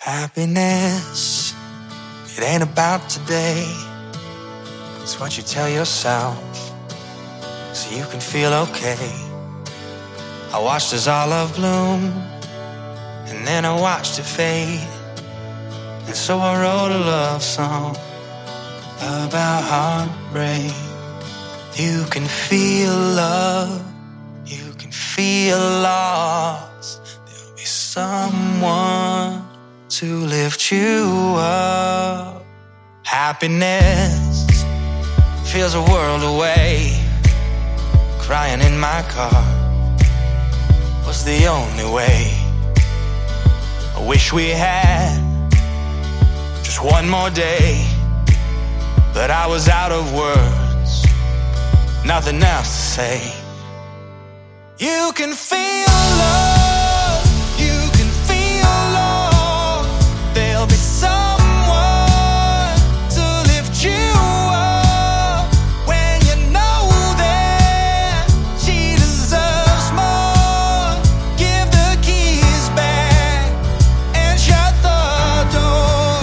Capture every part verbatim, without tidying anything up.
Happiness, it ain't about today. It's what you tell yourself so you can feel okay. I watched as our love bloom, and then I watched it fade. And so I wrote a love song about heartbreak. You can feel love, you can feel lost. There'll be someone to lift you up. Happiness feels a world away. Crying in my car was the only way. I wish we had just one more day, but I was out of words, nothing else to say. You can feel love, you can feel love. There'll be someone to lift you up when you know that she deserves more. Give the keys back and shut the door.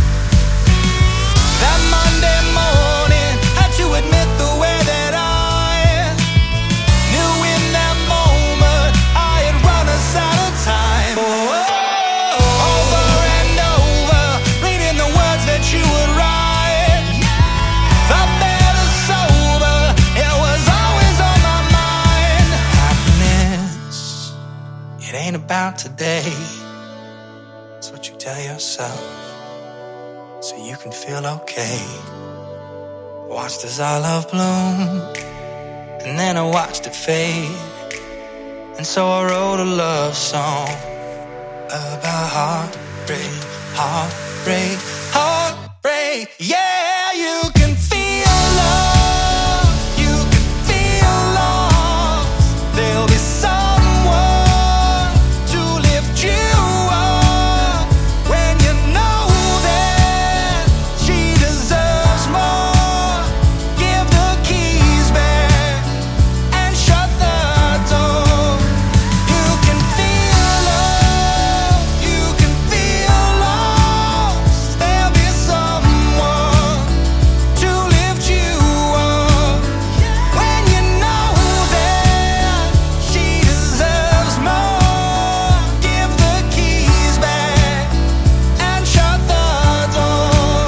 That Monday morning, had to admit the way that I knew in that moment I had run us out of time. Oh, over and over, reading the words that you would write. Thought better sober, it was always on my mind. Happiness, it ain't about today. It's what you tell yourself so you can feel okay. Watched as our love bloom, and then I watched it fade. And so I wrote a love song about heartbreak, heartbreak, heartbreak. Yeah, you can feel love, you can feel lost. There'll be someone to lift you up when you know that she deserves more. Give the keys back and shut the door. You can feel love, you can feel lost. There'll be someone to lift you up when you know that she deserves more. Give the keys back and shut the door.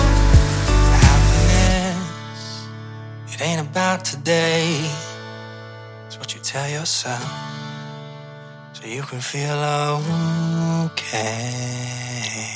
Happiness, it ain't about today. It's what you tell yourself so you can feel okay.